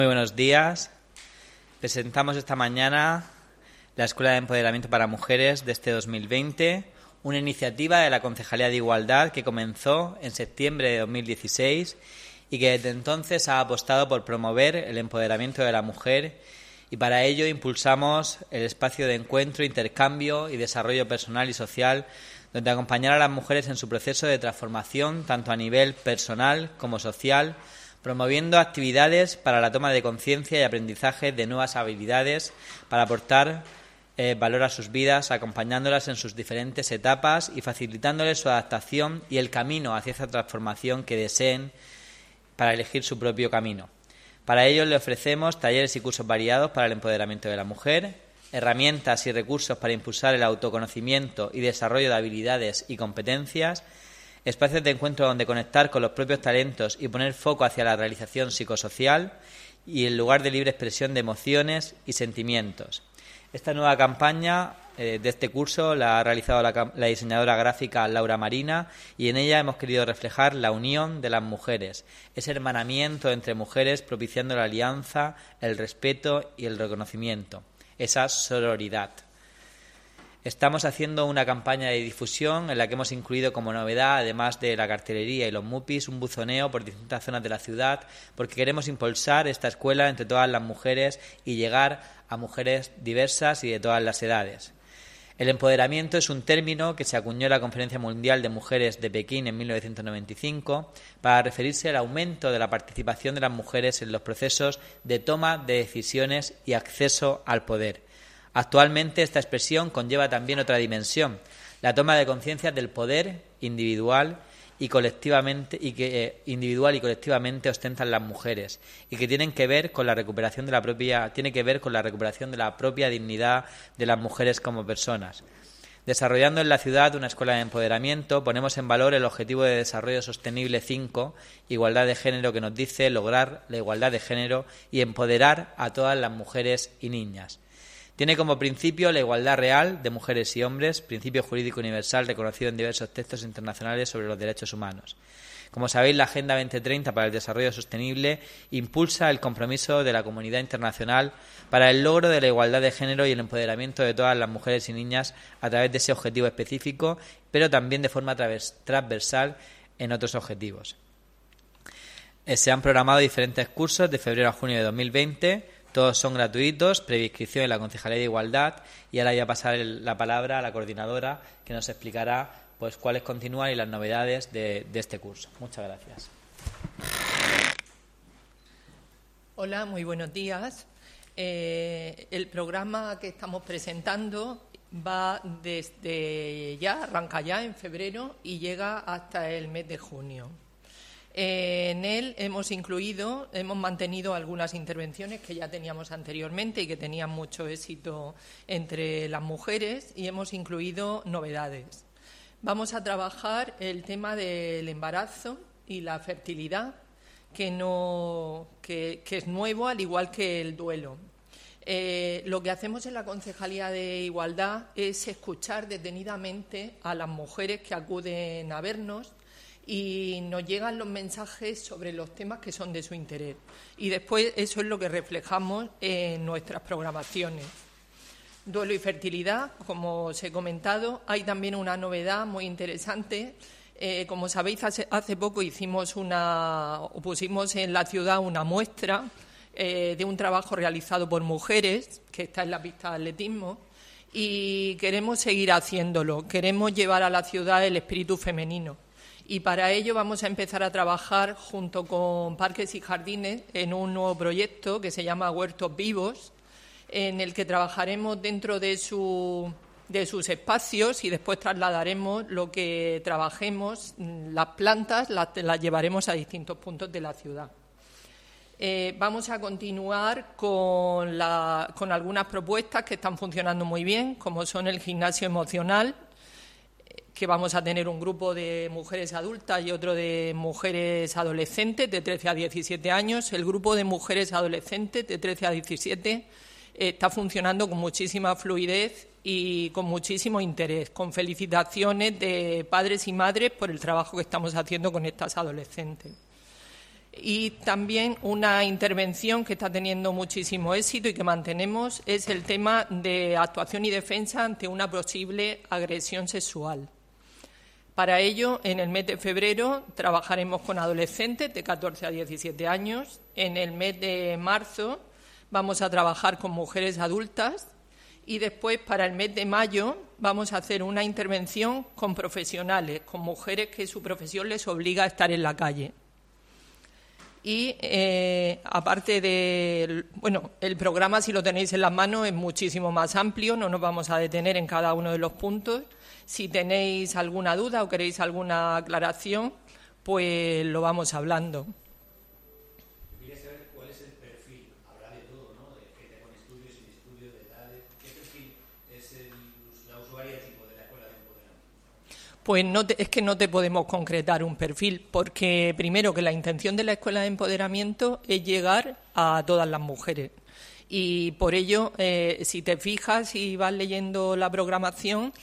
Muy buenos días. Presentamos esta mañana la Escuela de Empoderamiento para Mujeres de este 2020, una iniciativa de la Concejalía de Igualdad que comenzó en septiembre de 2016 y que desde entonces ha apostado por promover el empoderamiento de la mujer, y para ello impulsamos el espacio de encuentro, intercambio y desarrollo personal y social, donde acompañar a las mujeres en su proceso de transformación tanto a nivel personal como social, promoviendo actividades para la toma de conciencia y aprendizaje de nuevas habilidades para aportar valor a sus vidas, acompañándolas en sus diferentes etapas y facilitándoles su adaptación y el camino hacia esa transformación que deseen para elegir su propio camino. Para ello le ofrecemos talleres y cursos variados para el empoderamiento de la mujer, herramientas y recursos para impulsar el autoconocimiento y desarrollo de habilidades y competencias, espacios de encuentro donde conectar con los propios talentos y poner foco hacia la realización psicosocial y el lugar de libre expresión de emociones y sentimientos. Esta nueva campaña de este curso la ha realizado la diseñadora gráfica Laura Marina, y en ella hemos querido reflejar la unión de las mujeres, ese hermanamiento entre mujeres propiciando la alianza, el respeto y el reconocimiento, esa sororidad. Estamos haciendo una campaña de difusión en la que hemos incluido como novedad, además de la cartelería y los mupis, un buzoneo por distintas zonas de la ciudad, porque queremos impulsar esta escuela entre todas las mujeres y llegar a mujeres diversas y de todas las edades. El empoderamiento es un término que se acuñó en la Conferencia Mundial de Mujeres de Pekín en 1995 para referirse al aumento de la participación de las mujeres en los procesos de toma de decisiones y acceso al poder. Actualmente esta expresión conlleva también otra dimensión, la toma de conciencia del poder individual y colectivamente ostentan las mujeres, y que tiene que ver con la recuperación de la propia dignidad de las mujeres como personas. Desarrollando en la ciudad una escuela de empoderamiento, ponemos en valor el Objetivo de Desarrollo Sostenible 5, igualdad de género, que nos dice lograr la igualdad de género y empoderar a todas las mujeres y niñas. Tiene como principio la igualdad real de mujeres y hombres, principio jurídico universal reconocido en diversos textos internacionales sobre los derechos humanos. Como sabéis, la Agenda 2030 para el Desarrollo Sostenible impulsa el compromiso de la comunidad internacional para el logro de la igualdad de género y el empoderamiento de todas las mujeres y niñas a través de ese objetivo específico, pero también de forma transversal en otros objetivos. Se han programado diferentes cursos de febrero a junio de 2020. Todos son gratuitos, previa inscripción en la Concejalía de Igualdad, y ahora voy a pasar la palabra a la coordinadora, que nos explicará cuáles continúan y las novedades de este curso. Muchas gracias. Hola, muy buenos días. El programa que estamos presentando arranca ya en febrero y llega hasta el mes de junio. En él hemos mantenido algunas intervenciones que ya teníamos anteriormente y que tenían mucho éxito entre las mujeres, y hemos incluido novedades. Vamos a trabajar el tema del embarazo y la fertilidad, que es nuevo, al igual que el duelo. Lo que hacemos en la Concejalía de Igualdad es escuchar detenidamente a las mujeres que acuden a vernos, y nos llegan los mensajes sobre los temas que son de su interés. Y después eso es lo que reflejamos en nuestras programaciones. Duelo y fertilidad, como os he comentado. Hay también una novedad muy interesante. Como sabéis, hace poco pusimos en la ciudad una muestra de un trabajo realizado por mujeres, que está en la pista de atletismo, y queremos seguir haciéndolo. Queremos llevar a la ciudad el espíritu femenino. Y para ello vamos a empezar a trabajar junto con Parques y Jardines en un nuevo proyecto que se llama Huertos Vivos, en el que trabajaremos dentro de sus espacios, y después trasladaremos lo que trabajemos, las plantas, las llevaremos a distintos puntos de la ciudad. Vamos a continuar con algunas propuestas que están funcionando muy bien, como son el gimnasio emocional, que vamos a tener un grupo de mujeres adultas y otro de mujeres adolescentes de 13 a 17 años. El grupo de mujeres adolescentes de 13 a 17 está funcionando con muchísima fluidez y con muchísimo interés, con felicitaciones de padres y madres por el trabajo que estamos haciendo con estas adolescentes. Y también una intervención que está teniendo muchísimo éxito y que mantenemos es el tema de actuación y defensa ante una posible agresión sexual. Para ello, en el mes de febrero trabajaremos con adolescentes de 14 a 17 años. En el mes de marzo vamos a trabajar con mujeres adultas y después, para el mes de mayo, vamos a hacer una intervención con profesionales, con mujeres que su profesión les obliga a estar en la calle. Y aparte de, el programa, si lo tenéis en las manos, es muchísimo más amplio, no nos vamos a detener en cada uno de los puntos. Si tenéis alguna duda o queréis alguna aclaración, pues lo vamos hablando. Quería saber cuál es el perfil, habrá de todo, ¿no? De gente con estudios, sin estudios, de edades. ¿Qué perfil es la usuaria tipo de la escuela de empoderamiento? Pues es que no te podemos concretar un perfil, porque primero que la intención de la Escuela de Empoderamiento es llegar a todas las mujeres. Y por ello, si te fijas y vas leyendo la programación,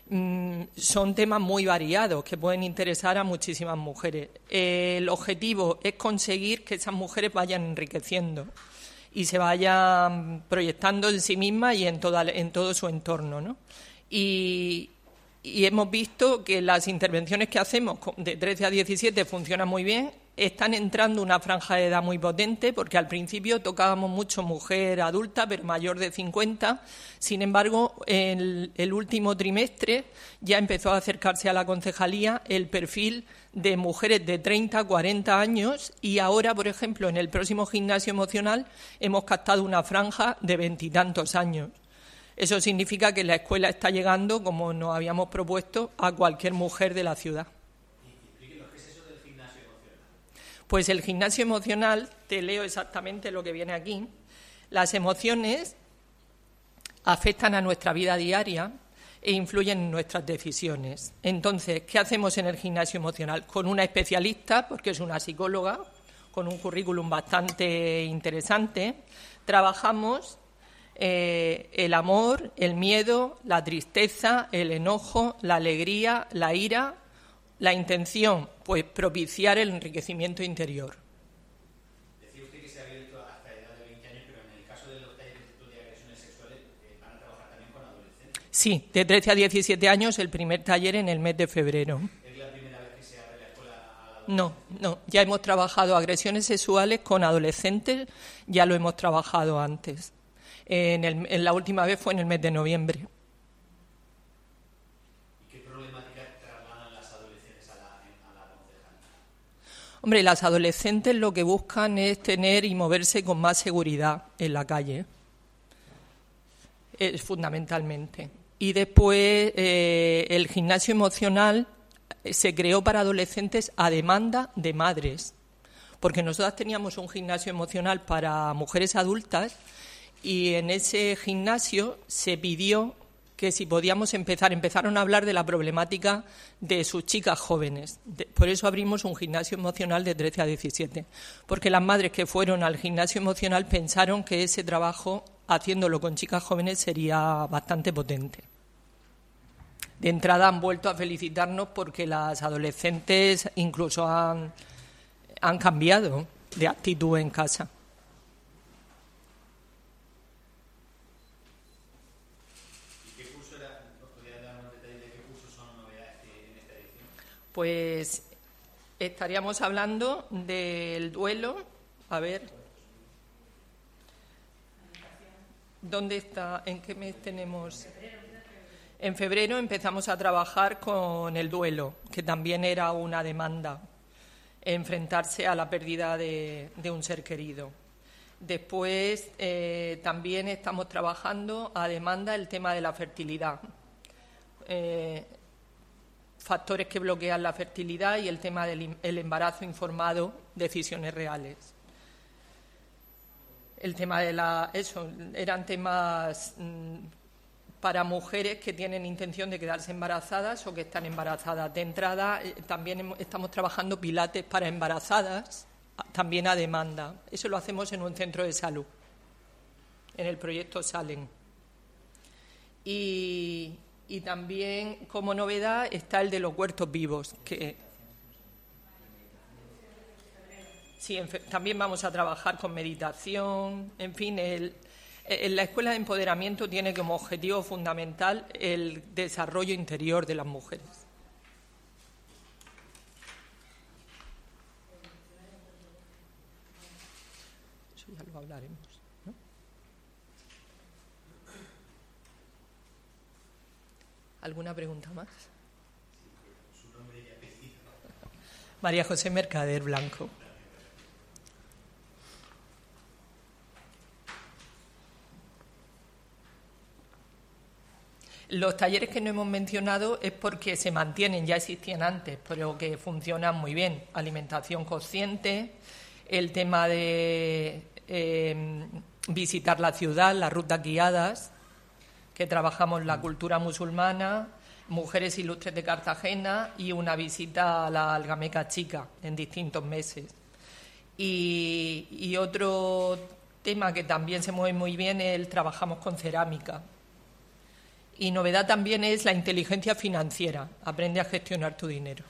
son temas muy variados que pueden interesar a muchísimas mujeres. El objetivo es conseguir que esas mujeres vayan enriqueciendo y se vayan proyectando en sí mismas y en todo su entorno, ¿no? Y hemos visto que las intervenciones que hacemos de 13 a 17 funcionan muy bien. Están entrando una franja de edad muy potente, porque al principio tocábamos mucho mujer adulta, pero mayor de 50. Sin embargo, en el último trimestre ya empezó a acercarse a la concejalía el perfil de mujeres de 30 a 40 años y ahora, por ejemplo, en el próximo gimnasio emocional hemos captado una franja de 20 y tantos años. Eso significa que la escuela está llegando, como nos habíamos propuesto, a cualquier mujer de la ciudad. Explíquenos, ¿qué es eso del gimnasio emocional? Pues el gimnasio emocional, te leo exactamente lo que viene aquí. Las emociones afectan a nuestra vida diaria e influyen en nuestras decisiones. Entonces, ¿qué hacemos en el gimnasio emocional? Con una especialista, porque es una psicóloga, con un currículum bastante interesante, trabajamos el amor, el miedo, la tristeza, el enojo, la alegría, la ira. La intención, pues propiciar el enriquecimiento interior. Decía usted que se ha abierto hasta la edad de 20 años, pero en el caso de los talleres de agresiones sexuales van a trabajar también con adolescentes. Sí, de 13 a 17 años, el primer taller en el mes de febrero. ¿Es la primera vez que se abre la escuela a adolescentes? No, ya hemos trabajado agresiones sexuales con adolescentes, ya lo hemos trabajado antes. En la última vez fue en el mes de noviembre. ¿Y qué problemáticas trasladan las adolescentes a la concejalía? Hombre, las adolescentes lo que buscan es tener y moverse con más seguridad en la calle, fundamentalmente. Y después el gimnasio emocional se creó para adolescentes a demanda de madres, porque nosotras teníamos un gimnasio emocional para mujeres adultas y en ese gimnasio se pidió que si podíamos empezaron a hablar de la problemática de sus chicas jóvenes. Por eso abrimos un gimnasio emocional de 13 a 17, porque las madres que fueron al gimnasio emocional pensaron que ese trabajo, haciéndolo con chicas jóvenes, sería bastante potente. De entrada han vuelto a felicitarnos porque las adolescentes incluso han cambiado de actitud en casa. Pues estaríamos hablando del duelo. A ver, ¿dónde está? ¿En qué mes tenemos? En febrero empezamos a trabajar con el duelo, que también era una demanda, enfrentarse a la pérdida de un ser querido. Después también estamos trabajando a demanda el tema de la fertilidad. Factores que bloquean la fertilidad y el tema del embarazo informado, decisiones reales. El tema de eran temas para mujeres que tienen intención de quedarse embarazadas o que están embarazadas. De entrada, también estamos trabajando pilates para embarazadas, también a demanda. Eso lo hacemos en un centro de salud, en el proyecto Salen. Y también, como novedad, está el de los huertos vivos, que Sí, también vamos a trabajar con meditación, en fin, la Escuela de Empoderamiento tiene como objetivo fundamental el desarrollo interior de las mujeres. Eso ya lo hablaremos, ¿no? ¿Alguna pregunta más? Su nombre y apellido. María José Mercader Blanco. Los talleres que no hemos mencionado es porque se mantienen, ya existían antes, pero que funcionan muy bien. Alimentación consciente, el tema de visitar la ciudad, las rutas guiadas, que trabajamos la cultura musulmana, mujeres ilustres de Cartagena y una visita a la Algameca Chica en distintos meses. Y otro tema que también se mueve muy bien es el trabajamos con cerámica. Y novedad también es la inteligencia financiera. Aprende a gestionar tu dinero.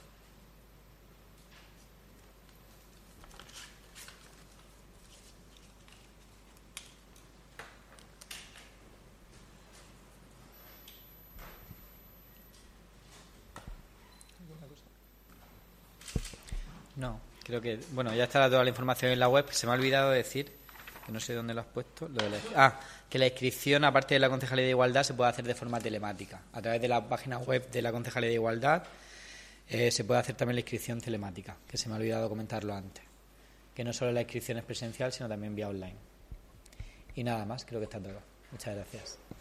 No, creo que... Bueno, ya estará toda la información en la web. Se me ha olvidado decir, que no sé dónde lo has puesto, que la inscripción, aparte de la Concejalía de Igualdad, se puede hacer de forma telemática. A través de la página web de la Concejalía de Igualdad se puede hacer también la inscripción telemática, que se me ha olvidado comentarlo antes. Que no solo la inscripción es presencial, sino también vía online. Y nada más, creo que está todo. Muchas gracias.